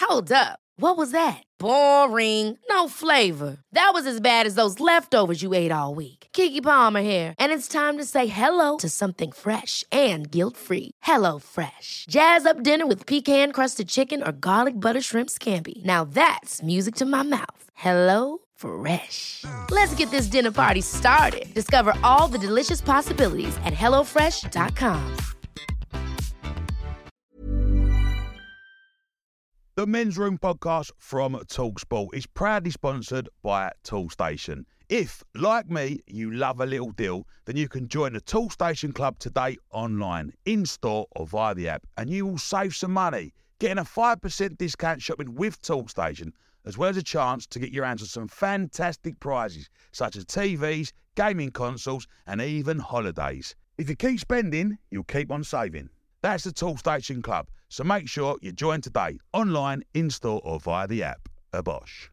Hold up. What was that? Boring. No flavor. That was as bad as those leftovers you ate all week. Keke Palmer here, and it's time to say hello to something fresh and guilt-free. Hello Fresh. Jazz up dinner with pecan-crusted chicken or garlic butter shrimp scampi. Now that's music to my mouth. Hello Fresh. Let's get this dinner party started. Discover all the delicious possibilities at hellofresh.com. The Men's Room podcast from TalkSport is proudly sponsored by Toolstation. If, like me, you love a little deal, then you can join the Toolstation Club today online, in-store or via the app, and you will save some money, getting a 5% discount shopping with Toolstation, as well as a chance to get your hands on some fantastic prizes, such as TVs, gaming consoles, and even holidays. If you keep spending, you'll keep on saving. That's the Toolstation Club, so make sure you join today, online, in-store or via the app. A Bosch.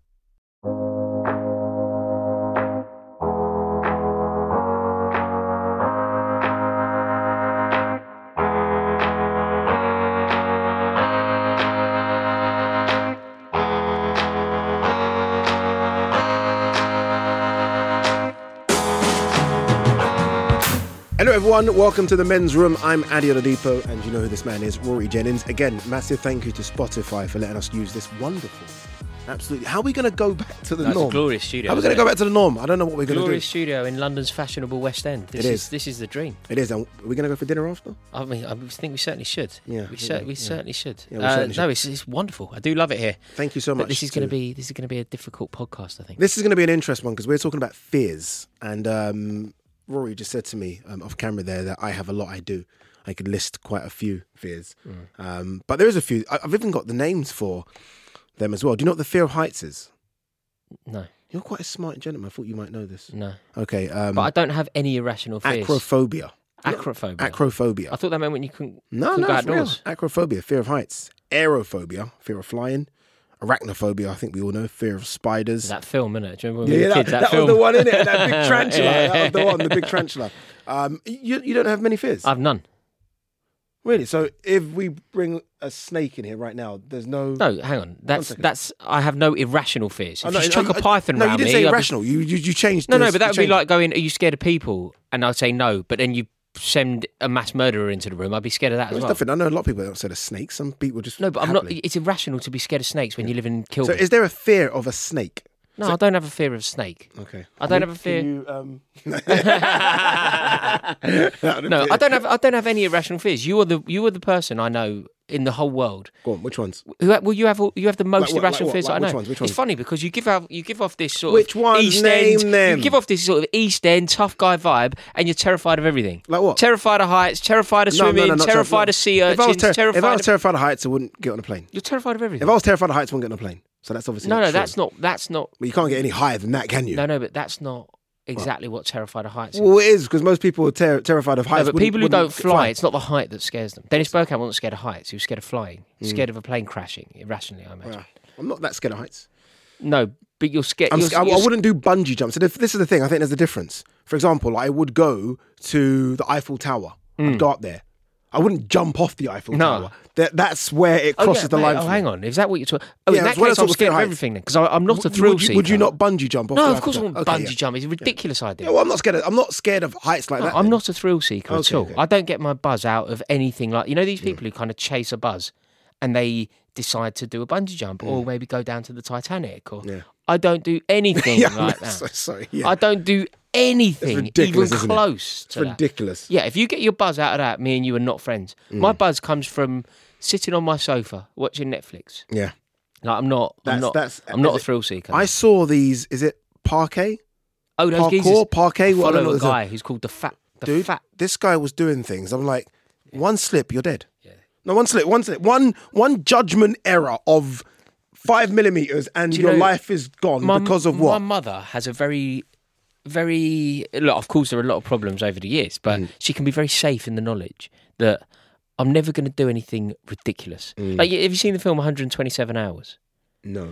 Hello everyone, welcome to the Men's Room. I'm Adi Oladipo, and you know who this man is, Rory Jennings. Again, massive thank you to Spotify for letting us use this wonderful, absolutely. How are we going to go back to the norm? It's a glorious studio. How are we going to go back to the norm? I don't know what we're going to do. Glorious studio in London's fashionable West End. This is the dream. It is. And are we going to go for dinner after? I mean, I think we certainly should. Yeah, we certainly should. Yeah, we certainly should. No, it's wonderful. I do love it here. Thank you so much. But this is going to be a difficult podcast, I think. This is going to be an interesting one because we're talking about fears, and Rory just said to me off camera there that I have a lot I do. I could list quite a few fears. But there is a few. I've even got the names for them as well. Do you know what the fear of heights is? No. You're quite a smart gentleman. I thought you might know this. No. Okay. But I don't have any irrational fears. Acrophobia. Acrophobia. Acrophobia. I thought that meant when you couldn't No, go it's real. outdoors. Acrophobia, fear of heights. Aerophobia, fear of flying. Arachnophobia, I think we all know, fear of spiders. That film, innit? Do you remember when we were Yeah, kids? that film? was the one, innit? That big tarantula. That was the one, the big tarantula. You don't have many fears? I've none. Really? So if we bring a snake in here right now, there's no... No, hang on. That's. I have no irrational fears. If no, you chuck a python no, around you me... didn't say irrational. You changed... No, but that would be like going, are you scared of people? And I'd say no, but then you send a mass murderer into the room, I'd be scared of that as well. Nothing. I know a lot of people don't scared of snakes. Some people just... No, but I'm not... It's irrational to be scared of snakes when you live in Kilburn. So is there a fear of a snake? No, I don't have a fear of snake. Okay. I don't have a fear... No, I don't have any irrational fears. You are the person I know in the whole world. Go on, which ones? You have the most irrational fears like I know. which ones? It's funny because you give off this sort Which of ones? East Name End. them. You give off this sort of East End tough guy vibe, and you're terrified of everything. Like what? Terrified of heights, terrified of swimming, not terrified of sea urchins. If I was terrified of heights, I wouldn't get on a plane. You're terrified of everything. If I was terrified of heights, I wouldn't get on a plane. So that's obviously not true. that's not. But you can't get any higher than that, can you? No, but that's not exactly what terrified of heights is. Well, it is, because most people are terrified of heights. No, but people who don't fly, fly, it's not the height that scares them. Dennis Bergkamp wasn't scared of heights. He was scared of flying. He was scared of a plane crashing, irrationally, I imagine. I'm not that scared of heights. No, but you're scared. I wouldn't do bungee jumps. So this is the thing. I think there's a difference. For example, I would go to the Eiffel Tower. I'd go up there. I wouldn't jump off the Eiffel Tower. That's where it crosses the line. Oh, hang on. Is that what you're talking? Yeah, in that that's what case, I I'm thought scared of was everything then, because I'm not a thrill seeker. Would you not bungee jump off? No, the of Eiffel course I Tower? wouldn't bungee jump. It's a ridiculous idea. Yeah, well, I'm not scared. I'm not scared of heights like that. I'm then. not a thrill seeker at all. okay. I don't get my buzz out of anything like these people who kind of chase a buzz, and they decide to do a bungee jump or maybe go down to the Titanic. Or I don't do anything like that. Sorry. Yeah. I don't do anything even close to that. Ridiculous. Yeah, if you get your buzz out of that, me and you are not friends. My buzz comes from sitting on my sofa watching Netflix. Yeah. Like I'm not a thrill seeker. I saw these. Is it parquet? Oh, those Parkour, geezers. parquet. I What? I don't follow know a guy who's called the fat. Dude, this guy was doing things. I'm like, one slip, you're dead. Yeah. No, one slip, one judgment error of 5 millimeters, and your life is gone because of what? My mother has a very, very. Look, of course, there are a lot of problems over the years, but she can be very safe in the knowledge that I'm never going to do anything ridiculous. Like, have you seen the film 127 Hours? No.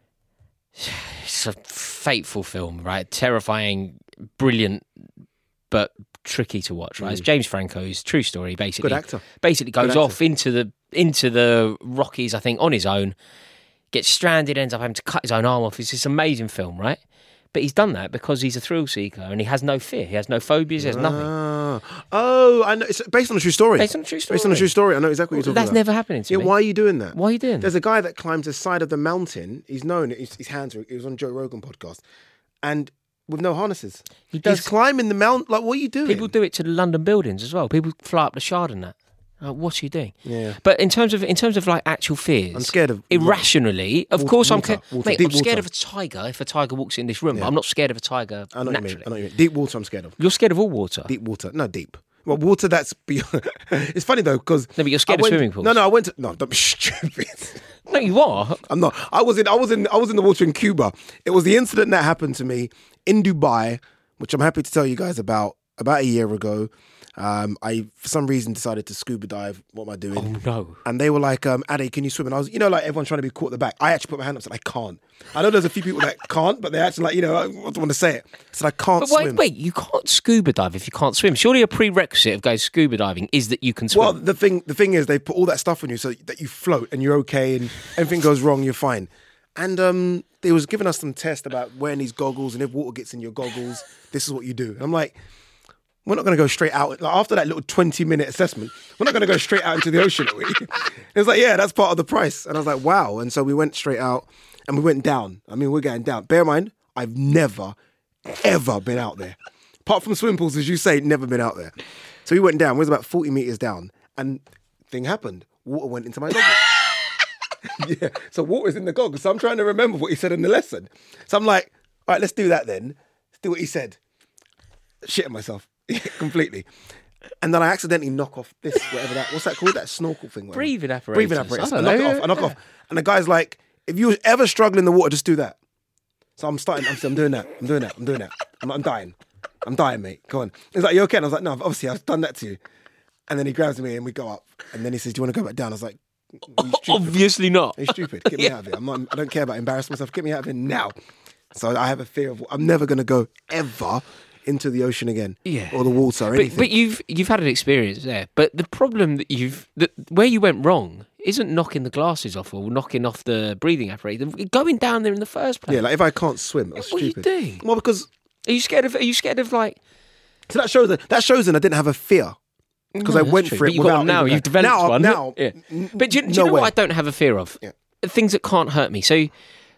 It's a fateful film, right? Terrifying, brilliant, but tricky to watch, right? It's James Franco's true story, basically. Good actor. Basically goes off into the Rockies, I think, on his own. gets stranded, ends up having to cut his own arm off. It's this amazing film, right? But he's done that because he's a thrill seeker and he has no fear. He has no phobias. He has nothing. Oh, I know. It's based on a true story. Based on a true story. Based on a true story. I know exactly what you're talking That's about. never happening to me. Why are you doing that? Why are you doing that? There's a guy that climbs the side of the mountain. He's known. His hands are. He was on Joe Rogan podcast, and with no harnesses. He's climbing the mountain. Like, what are you doing? People do it to the London buildings as well. People fly up the Shard and that. What are you doing? Yeah. But in terms of like actual fears, I'm scared of irrationally. Of course, I'm scared. Mate, I'm deep scared water. of a tiger if a tiger walks in this room. Yeah. But I'm not scared of a tiger I know naturally. what you mean. Deep water, I'm scared of. You're scared of all water. Deep water, no deep. Well, water that's beyond. It's funny though because No, but you're scared of swimming pools. No, I went to. No, don't be stupid. No, you are. I'm not. I was in the water in Cuba. It was the incident that happened to me in Dubai, which I'm happy to tell you guys about a year ago. I for some reason decided to scuba dive. What am I doing? Oh no. And they were like, Ade, can you swim? And I was, like everyone's trying to be caught at the back. I actually put my hand up and said, I can't. I know there's a few people that can't, but they actually like, I don't want to say it. I said, I can't But swim. wait, you can't scuba dive if you can't swim. Surely a prerequisite of going scuba diving is that you can swim. Well, the thing is, they put all that stuff on you so that you float and you're okay, and everything goes wrong, you're fine. And they was giving us some tests about wearing these goggles, and if water gets in your goggles, this is what you do. And I'm like, we're not going to go straight out. Like, after that little 20-minute assessment, we're not going to go straight out into the ocean, are we? It was like, yeah, that's part of the price. And I was like, wow. And so we went straight out and we went down. I mean, we're going down. Bear in mind, I've never, ever been out there. Apart from swimming pools, as you say, never been out there. So we went down. We was about 40 meters down. And thing happened. Water went into my goggles. Yeah. So water's in the goggles. So I'm trying to remember what he said in the lesson. So I'm like, all right, let's do that then. Let's do what he said. Shitting myself. Completely. And then I accidentally knock off this, whatever that, what's that called? That snorkel thing. Whatever. Breathing apparatus. Breathing apparatus. I I don't knock it know. off. I knock it off. And the guy's like, if you ever struggle in the water, just do that. So I'm doing that. I'm dying. I'm dying, mate. Go on. He's like, you okay? And I was like, no, obviously I've done that to you. And then he grabs me and we go up. And then he says, do you want to go back down? I was like, are you stupid? Obviously not. Are you stupid? Get me out of here. I don't care about embarrassing myself. Get me out of here now. So I have a fear of, I'm never going to go ever into the ocean again, or the water, or anything. But you've had an experience there. But the problem that where you went wrong isn't knocking the glasses off or knocking off the breathing apparatus. Going down there in the first place. Yeah, like if I can't swim, that's What stupid. are you doing? Well, because Are you scared of like? so that shows that I didn't have a fear because No, I that's went true. for it. But you got without one now. even You've developed one. Now, Yeah. But do you know way. what I don't have a fear of? Yeah. Things that can't hurt me. So,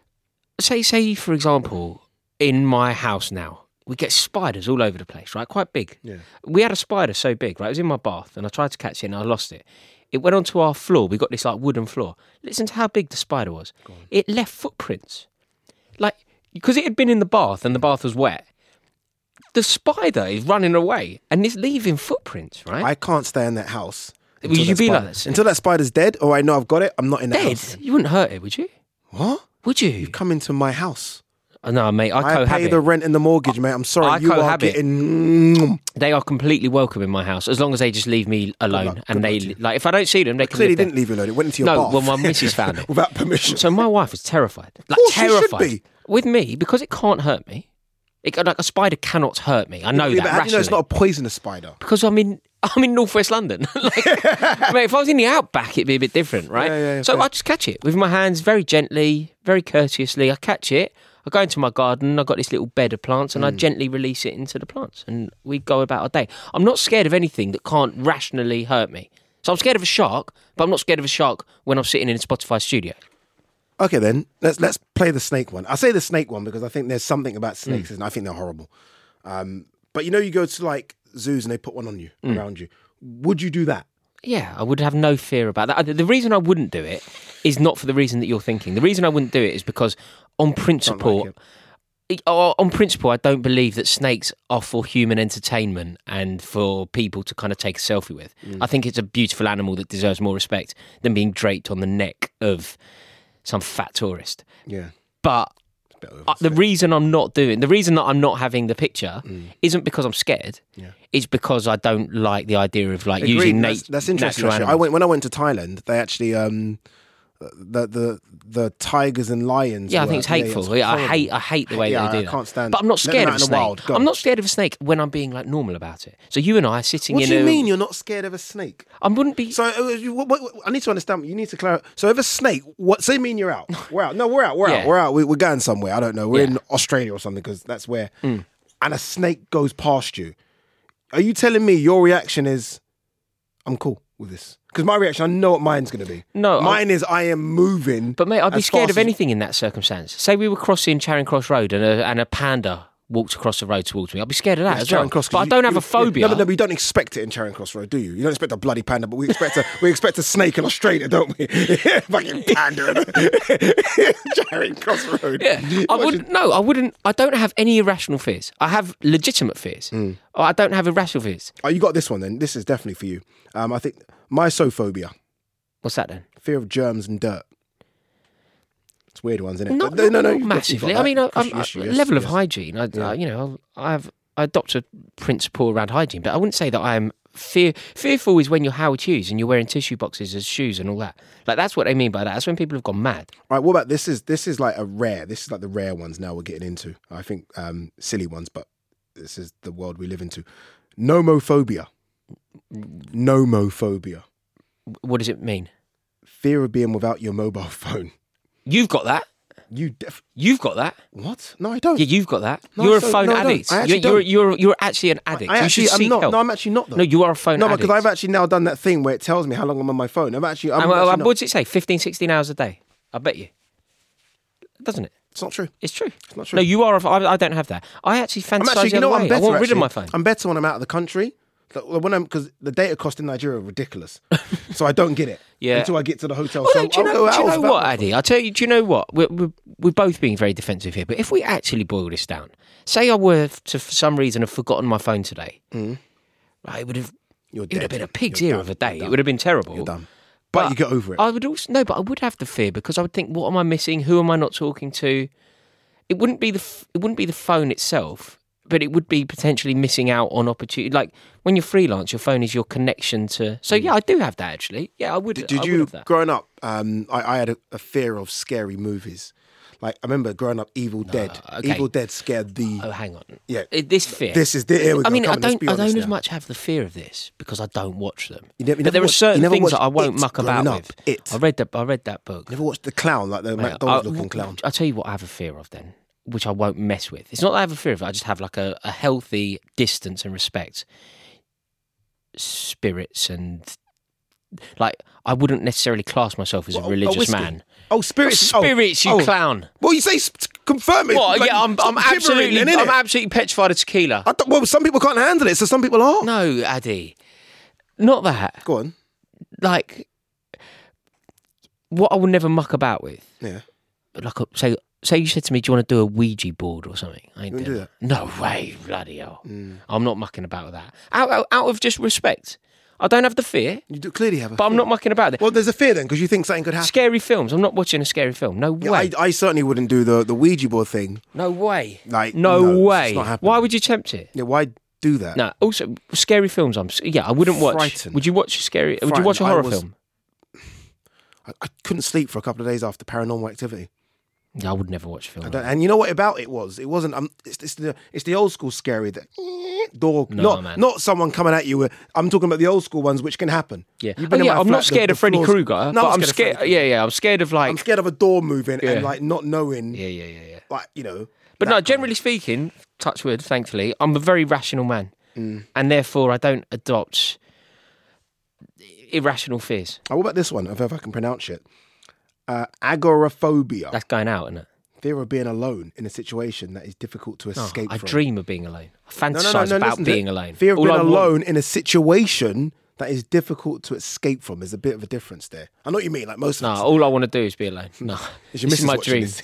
say for example, in my house now, we get spiders all over the place, right? Quite big. Yeah. We had a spider so big, right? It was in my bath, and I tried to catch it, and I lost it. It went onto our floor. We got this like wooden floor. Listen to how big the spider was. It left footprints, like because it had been in the bath, and the bath was wet. The spider is running away, and it's leaving footprints, right? I can't stay in that house. Would until you that be spider- like that? until that spider's dead, or I know I've got it? I'm not in that Dead? house. You wouldn't hurt it, would you? What? Would you? Come into my house. No, mate. I I cohabit. pay the rent and the mortgage, mate. I'm sorry. I You are cohabit. getting. They are completely welcome in my house as long as they just leave me alone. luck, And good they luck to you. like if I don't see them, they can Clearly live there. didn't leave you alone. It went into your No, bath. well, my missus found it. without permission. So my wife was terrified, like course she should terrified be. with me because it can't hurt me. Like a spider cannot hurt me. I know Yeah, that but how do you know it's rationally. not a poisonous spider? Because I'm in northwest London. Like, mate, if I was in the outback, it'd be a bit different, right? Yeah, so fair. I just catch it with my hands, very gently, very courteously. I catch it. I go into my garden. I've got this little bed of plants, and I gently release it into the plants, and we go about our day. I'm not scared of anything that can't rationally hurt me. So I'm scared of a shark, but I'm not scared of a shark when I'm sitting in a Spotify studio. Okay, then let's play the snake one. I say the snake one because I think there's something about snakes, and I think they're horrible. But you go to like zoos and they put one on you around you. Would you do that? Yeah, I would have no fear about that. The reason I wouldn't do it is not for the reason that you're thinking. The reason I wouldn't do it is because, on principle, I don't believe that snakes are for human entertainment and for people to kind of take a selfie with. I think it's a beautiful animal that deserves more respect than being draped on the neck of some fat tourist. Yeah. But the reason that I'm not having the picture isn't because I'm scared. Yeah. It's because I don't like the idea of like Agreed. using That's interesting. natural Actually. animals. When I went to Thailand, they actually the tigers and lions. Yeah, I think it's hateful. it's I horrible. hate the way they do that. I can't stand. But I'm not let scared them of out a in the snake. wild. Go. I'm not scared of a snake when I'm being like normal about it. So you and I are sitting What in do you a... mean you're not scared of a snake? I wouldn't be... So I need to understand. You need to clarify. So if a snake, what? Say, mean you're out. We're out. No, we're out. We're Yeah. out. We're out. We're going somewhere. I don't know. We're Yeah. in Australia or something because that's where. And a snake goes past you. Are you telling me your reaction is, I'm cool with this? Because my reaction, I know what mine's going to be. No, mine is I am moving. But mate, I'd be as scared fast of as- anything in that circumstance. Say we were crossing Charing Cross Road and a panda walked across the road towards me. I'd be scared of that as well. Charing Cross, but I don't have a phobia. No, but we don't expect it in Charing Cross Road, do you? You don't expect a bloody panda, but we expect a snake in Australia, don't we? Fucking panda in Charing Cross Road. Yeah, I wouldn't. No, I wouldn't. I don't have any irrational fears. I have legitimate fears. I don't have irrational fears. Oh, you got this one then. This is definitely for you. I think mysophobia, What's that then? fear of germs and dirt. It's weird ones, isn't it? Not, no, not you've got massively. that. I mean, Issue, yes, level of yes. hygiene. I adopt a principle around hygiene, but I wouldn't say that I am fearful. Is when you're Howard Hughes and you're wearing tissue boxes as shoes and all that. Like that's what they mean by that. That's when people have gone mad. All right, what about this? This is like the rare ones now we're getting into. I think silly ones, but this is the world we live into. Nomophobia. Nomophobia. What does it mean? Fear of being without your mobile phone. You've got that. You've got that. What? No, I don't. Yeah, you've got that. No, you're a so- phone no, I don't. addict. I actually You're actually an addict. You should seek I'm not. help. No, I'm actually not. Though. No, you are a phone No, addict. because I've actually now done that thing where it tells me how long I'm on my phone. I'm actually And, not. what does it say? 15, 16 hours a day. I bet you. Doesn't it? It's not true. It's true. It's not true. No, you are. I don't have that. I actually I'm fantasize actually, the you know other what? I'm way. better. I want rid of actually. my phone. I'm better when I'm out of the country. Because the data cost in Nigeria are ridiculous, so I don't get it until I get to the hotel. Well, so no, do you I'll know, go do out you know without what, my Addy? I'll tell you. Do you know what? We're both being very defensive here. But if we actually boil this down, say I were to, for some reason, have forgotten my phone today, right, it would have been a pig's ear of a day. It would have been terrible. You're done. But you get over it. I would also but I would have the fear because I would think, what am I missing? Who am I not talking to? It wouldn't be the phone itself, but it would be potentially missing out on opportunity. Like when you're freelance, your phone is your connection to. So yeah, I do have that actually. Yeah, I would. Did I would you have that. growing up? I had a fear of scary movies. Like I remember growing up, Evil Dead. okay. Evil Dead scared the. Oh, hang on. Yeah. This fear. This is the. Here we go. I mean, Come I on, let's don't. be I honest don't as now. much have the fear of this because I don't watch them. You never but there are watched- certain you never things that I watched won't It muck about growing with. up? It. I read that book. Never watched the clown, like the Mate, McDonald's looking clown. I'll tell you what I have a fear of then, which I won't mess with. It's not that I have a fear of it. I just have like a healthy distance and respect. Spirits and like I wouldn't necessarily class myself as a religious whiskey. man. Oh, spirits! Spirits, you clown. Well, you say confirm it. What? Like, Yeah, I'm stop gibbering then, I'm innit? absolutely petrified of tequila. Well, some people can't handle it, so some people are. No, Addy, not that. Go on. Like what I would never muck about with. Yeah. Like say you said to me, do you want to do a Ouija board or something? I ain't You doing do that. No way, bloody hell. I'm not mucking about with that. Out of just respect. I don't have the fear, You do clearly have a but I'm fear. not mucking about it. Well, there's a fear then, because you think something could happen. Scary films. I'm not watching a scary film. No Yeah, way. I certainly wouldn't do the Ouija board thing. No way. Like, no no, way. it's not happening. Why would you tempt it? Yeah, why do that? No. Also, scary films. I wouldn't watch. Frightened. Would you watch scary? Would you watch a horror Frightened. film? I couldn't sleep for a couple of days after Paranormal Activity. No, I would never watch a film. And you know what about it was? It wasn't. It's the old school scary that door. No, man. Not someone coming at you. I'm talking about the old school ones, which can happen. Yeah. You've been in my I'm flat, not scared the of Freddy floors- Krueger, No, but I'm of scared. Freddy Yeah. I'm scared of like. I'm scared of a door moving Yeah. and like not knowing. Yeah. Like you know. But that no, kind generally speaking, touch wood, thankfully, I'm a very rational man. And therefore I don't adopt irrational fears. What about this one? If I can pronounce it. Agoraphobia. That's going out, isn't it? Fear of being alone in a situation that is difficult to No, escape I from. dream of being alone. I No, fantasize about listen to being it. alone. Fear of All being I want- alone in a situation that is difficult to escape from. There's a bit of a difference there. I know what you mean. Like most of No, us. all I want to do is be alone. No, Is your this is missus my watching dream. this?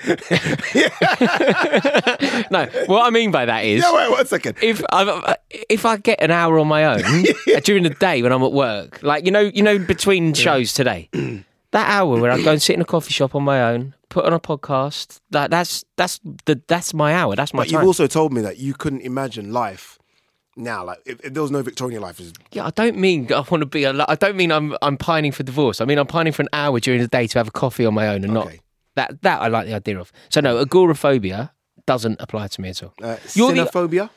No, what I mean by that is, Yeah, wait 1 second. if I get an hour on my own during the day when I'm at work, like you know, between shows today, that hour where I go and sit in a coffee shop on my own, put on a podcast, that's my hour. That's my But time. you've also told me that you couldn't imagine life now? Like, if there was no Victoria in your life, Yeah, I don't mean I want to be. I don't mean I'm pining for divorce. I mean I'm pining for an hour during the day to have a coffee on my own and not that. I like the idea of. So no, agoraphobia doesn't apply to me at all. Cinephobia?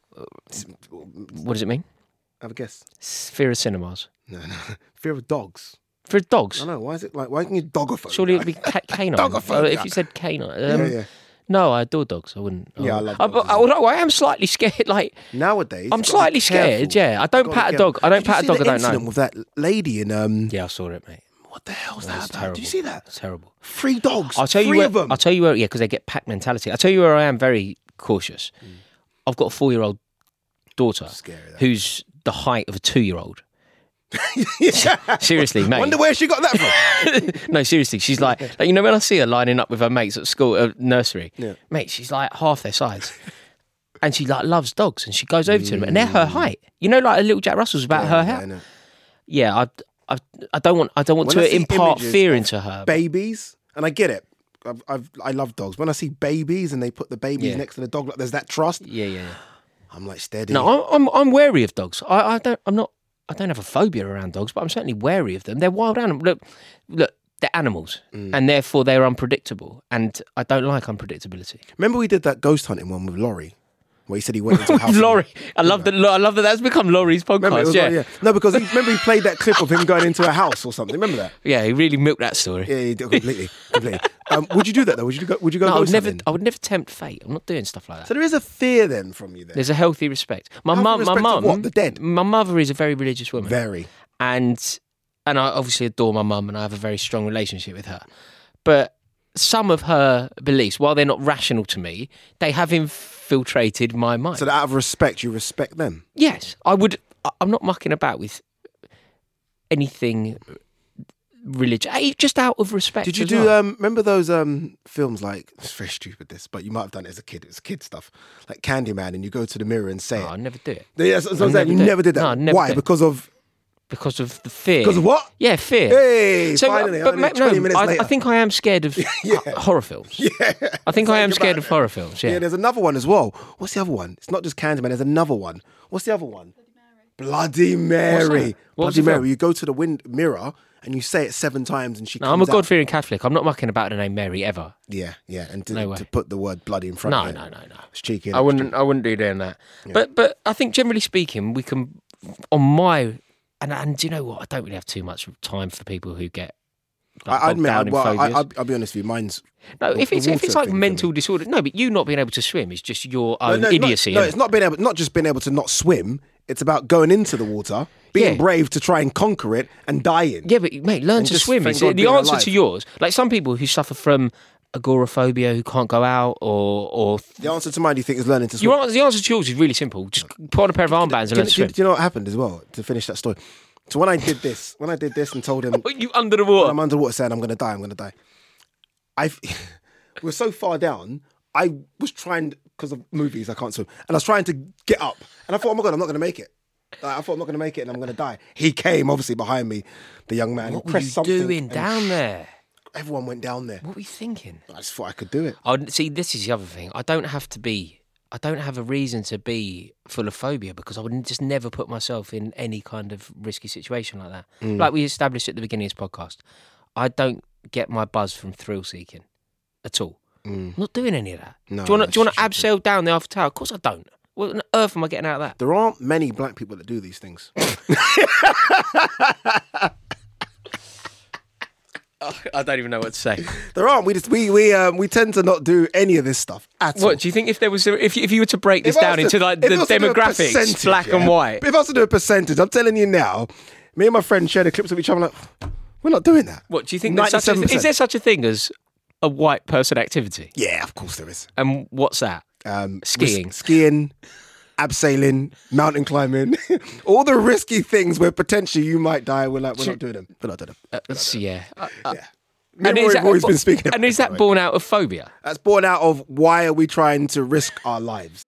What does it mean? Have a guess. Fear of cinemas. No. Fear of dogs. Fear of dogs. I know. Why is it like? Why can you dogophobia? Surely it'd be canine. Dogophobia. If you said canine. Yeah. No, I adore dogs. I wouldn't. Yeah, I love dogs. Although I am slightly scared. Like nowadays, I'm slightly scared. Yeah, I don't pat a dog. I don't pat a dog. I don't know. With that lady in Yeah, I saw it, mate. What the hell's that about? Terrible. Do you see that? It's terrible. 3 dogs. I'll tell you three where. of them. I'll tell you where. Yeah, because they get pack mentality. I'll tell you where I am very cautious. I've got a 4-year-old daughter Scary, that. who's the height of a 2-year-old. Seriously, mate. Wonder where she got that from. No, seriously, she's like you know when I see her lining up with her mates at school, nursery, Yeah. mate, she's like half their size, and she like loves dogs, and she goes over to them, and they're her height. You know, like a little Jack Russell's about her I height. know. Yeah, I don't want When I to see impart images fear of into her. Babies, and I get it. I love dogs. When I see babies and they put the babies Yeah. next to the dog, like there's that trust. Yeah. I'm like steady. No, I'm wary of dogs. I don't have a phobia around dogs, but I'm certainly wary of them. They're wild animals. Look, they're animals, and therefore they're unpredictable, and I don't like unpredictability. Remember we did that ghost hunting one with Laurie, where he said he went into a house. Laurie, I love that that's become Laurie's podcast. Remember, it was yeah. Laurie, yeah. No, because remember he played that clip of him going into a house or something. Remember that? Yeah, he really milked that story. Yeah, he did completely. Would you do that though? Would you go? No, ghost hunting? I would never tempt fate. I'm not doing stuff like that. So there is a fear then from you there. There's a healthy respect. My Healthy respect of what? The dead? My mother is a very religious woman. Very. And I obviously adore my mum, and I have a very strong relationship with her. But some of her beliefs, while they're not rational to me, they have infiltrated my mind. So that out of respect, you respect them. Yes, I would. I'm not mucking about with anything religious, just out of respect. Did you as do? well. Remember those films? Like it's very stupid, this, but you might have done it as a kid. It was kid stuff, like Candyman, and you go to the mirror and say Oh, I it. never do it. Yeah, that's what I'm I saying. You never never did. did that. No, I never Why? did. Because of The fear. Because of what? Yeah, fear. Hey, So, finally, but only 20 minutes I later. think I am scared of horror films. Yeah. I think I am Think scared about of horror films. Yeah, Yeah. there's another one as well. What's the other one? It's not just Candyman. There's another one. What's the other one? Bloody Mary. What was Bloody the Mary. film? You go to the mirror and you say it 7 times and she No, comes I'm a out. God-fearing Catholic. I'm not mucking about the name Mary ever. Yeah. And No way. to put the word bloody in front No, of it. no. It's cheeky. I wouldn't do doing that. But I think generally speaking, we can on my and do you know what? I don't really have too much time for people who get I admit, down in phobias. I'll be honest with you, mine's... No, if it's water like thing for mental me. disorder, no, but you not being able to swim is just your own No, idiocy. No, innit? it's not just being able to not swim. It's about going into the water, being Yeah. brave to try and conquer it and dying. Yeah, but mate, learn And to just swim. thank It's God the being answer alive. to yours. Like some people who suffer from agoraphobia, who can't go out, or The answer to mine, do you think, is learning to swim? the answer to yours is really simple. Just put on a pair of armbands and learn to swim. Do you know what happened as well, to finish that story? So when I did this and told him, You under the water. I'm underwater saying, I'm going to die. We're so far down, I was trying, because of movies, I can't swim, and I was trying to get up. And I thought, oh my God, I'm not going to make it. Like, I thought I'm not going to make it and I'm going to die. He came, obviously, behind me, the young man. What he were pressed you something doing and down there? Everyone went down there. What were you thinking? I just thought I could do it. See, this is the other thing. I don't have a reason to be full of phobia because I would just never put myself in any kind of risky situation like that. Like we established at the beginning of this podcast, I don't get my buzz from thrill seeking at all. I'm not doing any of that. No, do you want to that's abseil down the Eiffel Tower? Of course I don't. What on earth am I getting out of that? There aren't many black people that do these things. I don't even know what to say. There aren't. We tend to not do any of this stuff at all. What do you think? If there was, if you were to break this If I down was to- into like if the I was to do a demographics, percentage, black and yeah, white. If I was to do a percentage, I'm telling you now, me and my friend share the clips of each other. Like, we're not doing that. What do you think? Is there such a thing as a white person activity? Yeah, of course there is. And what's that? Skiing. Skiing, abseiling, mountain climbing, all the risky things where potentially you might die. We're not doing them. We're not doing them. Yeah. Me and Rory have always been speaking about And is this, by that the way. born out of phobia? That's born out of why are we trying to risk our lives?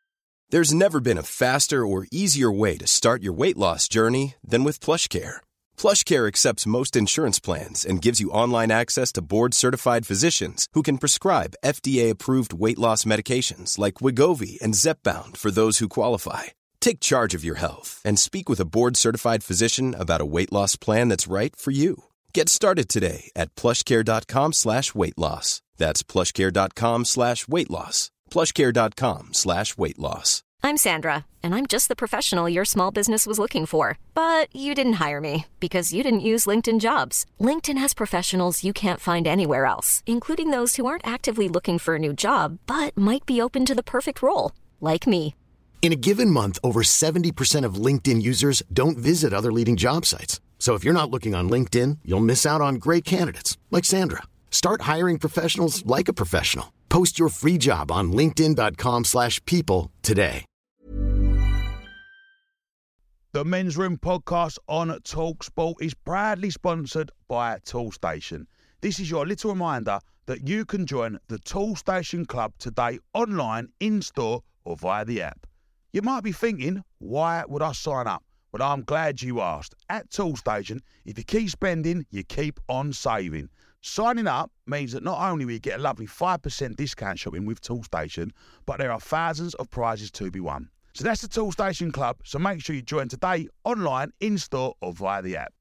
There's never been a faster or easier way to start your weight loss journey than with PlushCare. PlushCare accepts most insurance plans and gives you online access to board-certified physicians who can prescribe FDA-approved weight loss medications like Wegovy and Zepbound for those who qualify. Take charge of your health and speak with a board-certified physician about a weight loss plan that's right for you. Get started today at plushcare.com/weight loss. That's plushcare.com/weight loss. plushcare.com/weight loss. I'm Sandra, and I'm just the professional your small business was looking for. But you didn't hire me because you didn't use LinkedIn Jobs. LinkedIn has professionals you can't find anywhere else, including those who aren't actively looking for a new job, but might be open to the perfect role, like me. In a given month, over 70% of LinkedIn users don't visit other leading job sites. So if you're not looking on LinkedIn, you'll miss out on great candidates like Sandra. Start hiring professionals like a professional. Post your free job on linkedin.com/people today. The Men's Room podcast on TalkSport is proudly sponsored by Toolstation. This is your little reminder that you can join the Toolstation Club today online, in-store or via the app. You might be thinking, why would I sign up? Well, I'm glad you asked. At Toolstation, if you keep spending, you keep on saving. Signing up means that not only will you get a lovely 5% discount shopping with Toolstation, but there are thousands of prizes to be won. So that's the Toolstation Club, so make sure you join today online, in-store or via the app.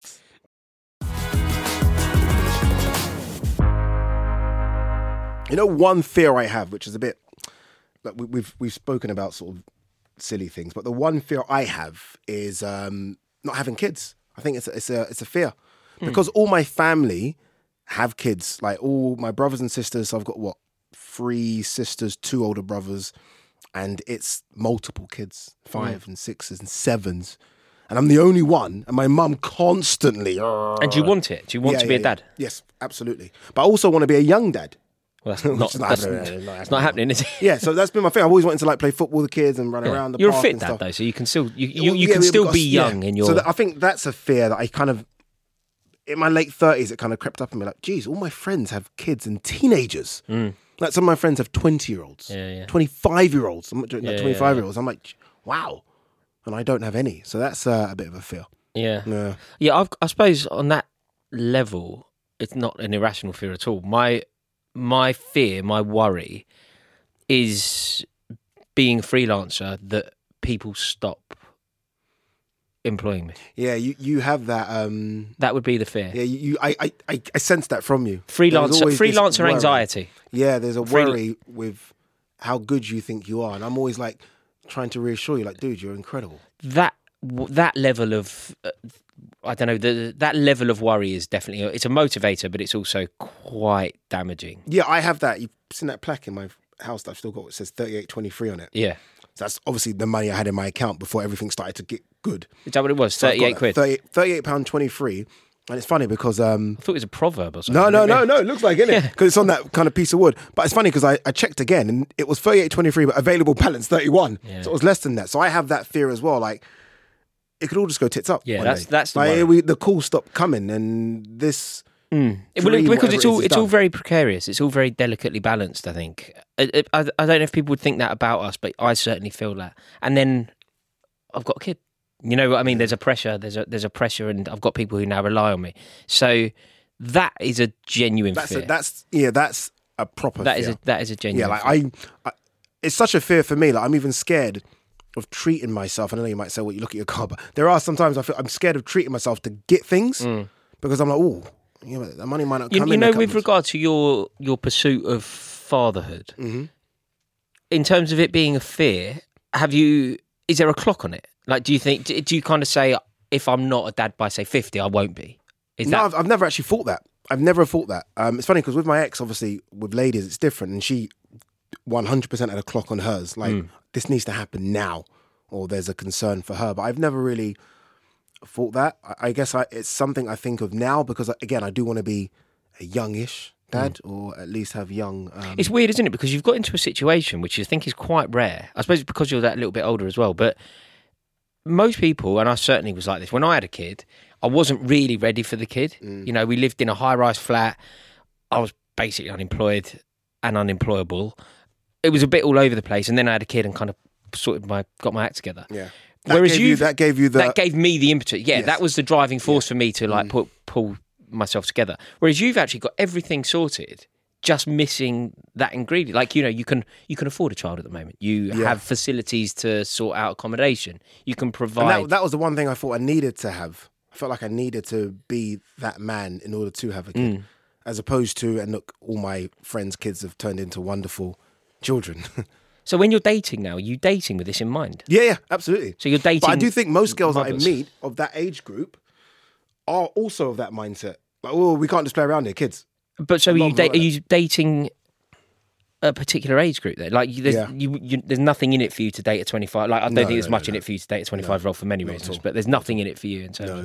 You know, one fear I have, which is a bit like we've spoken about sort of silly things, but the one fear I have is not having kids. I think it's a fear because all my family have kids. Like all my brothers and sisters. So I've got 3 sisters, 2 older brothers, and it's multiple kids, 5 and 6s and 7s. And I'm the only one, and my mum constantly... And do you want it? Do you want to be a dad? Yes, absolutely. But I also want to be a young dad. Well, that's not happening, is it? Yeah, so that's been my thing. I've always wanted to play football with the kids and run around the You're park a fit and dad, stuff. though, so you can still you can still be young in your... So I think that's a fear that I kind of... In my late 30s, it kind of crept up on me like, geez, all my friends have kids and teenagers. Like some of my friends have 20-year-olds, 25-year-olds. I'm not joking, 25-year-olds. I'm like, wow. And I don't have any. So that's a bit of a fear. Yeah. I suppose on that level, it's not an irrational fear at all. My fear, my worry is being a freelancer that people stop employing me. Yeah, you have that. That would be the fear. Yeah, I sense that from you. Freelancer anxiety. Yeah, there's a worry with how good you think you are, and I'm always like trying to reassure you, like, dude, you're incredible. That level of I don't know. That level of worry is definitely it's a motivator, but it's also quite damaging. Yeah, I have that. You've seen that plaque in my house that I've still got. It says 3823 on it. Yeah. So that's obviously the money I had in my account before everything started to get good. Is that what it was? 38 quid? £38.23. And it's funny because... I thought it was a proverb or something. No. It looks like it, innit? Because it's on that kind of piece of wood. But it's funny because I checked again and it was 38.23, but available balance 31. Yeah. So it was less than that. So I have that fear as well. Like, it could all just go tits up. Yeah, that's the like, the calls stopped coming and this... because it's all very precarious. It's all very delicately balanced, I think. I don't know if people would think that about us, but I certainly feel that. And then I've got a kid. You know what I mean? There's a pressure. There's a pressure, and I've got people who now rely on me. So that is a genuine fear. That's a proper fear. That is a genuine fear. Fear. It's such a fear for me. Like I'm even scared of treating myself. I know you might say, well, you look at your car, but there are sometimes I feel I'm scared of treating myself to get things because I'm like, oh, the money might not come in. You know, with regard to your pursuit of fatherhood, in terms of it being a fear, is there a clock on it? Like, do you kind of say, if I'm not a dad by, say, 50, I won't be? I've never actually thought that. I've never thought that. It's funny because with my ex, obviously, with ladies, it's different. And she 100% had a clock on hers. Like, this needs to happen now, or there's a concern for her. But I've never really thought that. I guess it's something I think of now because, again, I do want to be a youngish dad or at least have young... It's weird, isn't it? Because you've got into a situation which I think is quite rare. I suppose because you're that little bit older as well. But most people, and I certainly was like this, when I had a kid, I wasn't really ready for the kid. You know, we lived in a high-rise flat. I was basically unemployed and unemployable. It was a bit all over the place. And then I had a kid and kind of got my act together. Yeah. Whereas that gave me the impetus. Yeah, Yes. that was the driving force for me to like pull myself together. Whereas you've actually got everything sorted, just missing that ingredient. Like, you can afford a child at the moment. You have facilities to sort out accommodation. You can provide. And that was the one thing I thought I needed to have. I felt like I needed to be that man in order to have a kid, as opposed to, and look, all my friends' kids have turned into wonderful children. So when you're dating now, are you dating with this in mind? Yeah, absolutely. So you're dating. But I do think most girls mothers. that I meet of that age group are also of that mindset. Like, oh, we can't just play around here, kids. But so are Lot of you dating a particular age group then? Like, there's nothing in it for you to date a 25. Like, I don't think there's much in it for you to date a 25-year-old for many reasons. But there's nothing in it for you in terms.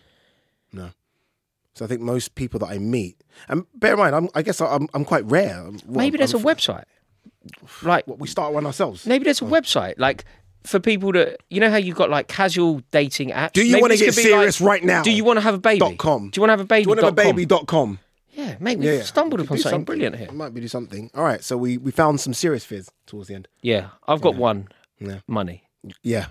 No. So I think most people that I meet, and bear in mind, I guess I'm quite rare. Maybe there's a website. Like, we start one ourselves. Maybe there's a website like for people that, you know how you've got like casual dating apps. Do you want to get serious right now? Do you want to have a baby? .com. Do you want to have a baby? Do you want to have a baby.com? Yeah, mate, we stumbled upon something brilliant here. It might be do something. All right, so we found some serious fears towards the end. Yeah, I've got one. Yeah. Money. Yeah.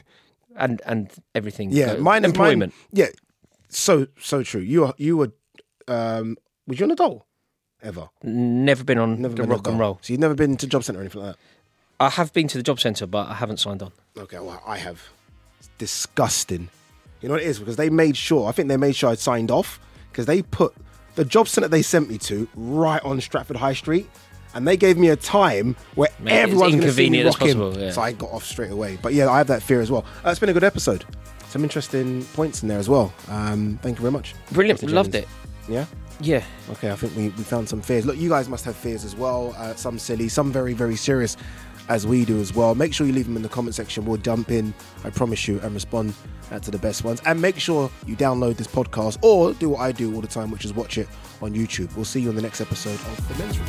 and everything. Yeah, mine is employment. Yeah, so true. You were was you an adult ever? Never been on the rock and roll. So you've never been to job centre or anything like that? I have been to the job centre, but I haven't signed on. Okay, well, I have. It's disgusting. You know what it is? Because they made sure, I think they made sure I signed off, because they put the job centre they sent me to right on Stratford High Street, and they gave me a time where everyone's going to see me rock in. Yeah. So I got off straight away. But yeah, I have that fear as well. It's been a good episode. Some interesting points in there as well. Thank you very much. Brilliant. Loved it. Yeah? Yeah. Okay, I think we found some fears. Look, you guys must have fears as well. Some silly, some very, very serious, as we do as well. Make sure you leave them in the comment section. We'll jump in, I promise you, and respond to the best ones. And make sure you download this podcast or do what I do all the time, which is watch it on YouTube. We'll see you on the next episode of The Men's Room.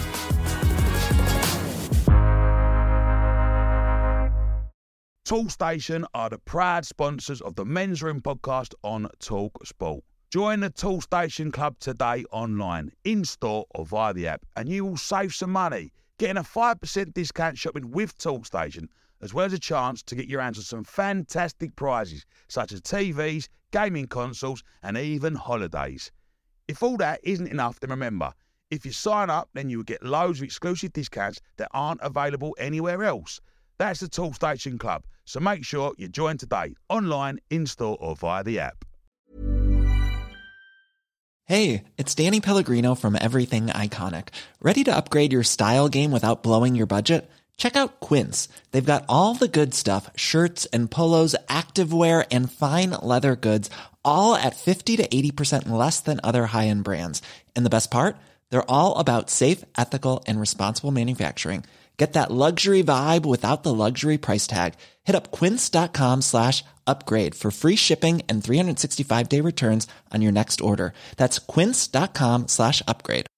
Toolstation are the proud sponsors of the Men's Room podcast on Talk Sport. Join the Toolstation Club today online, in-store or via the app, and you will save some money, getting a 5% discount shopping with Toolstation, as well as a chance to get your hands on some fantastic prizes, such as TVs, gaming consoles, and even holidays. If all that isn't enough, then remember, if you sign up, then you will get loads of exclusive discounts that aren't available anywhere else. That's the Toolstation Club, so make sure you join today, online, in-store or via the app. Hey, it's Danny Pellegrino from Everything Iconic. Ready to upgrade your style game without blowing your budget? Check out Quince. They've got all the good stuff, shirts and polos, activewear, and fine leather goods, all at 50 to 80% less than other high-end brands. And the best part? They're all about safe, ethical, and responsible manufacturing. Get that luxury vibe without the luxury price tag. Hit up quince.com/upgrade for free shipping and 365-day returns on your next order. That's quince.com/upgrade.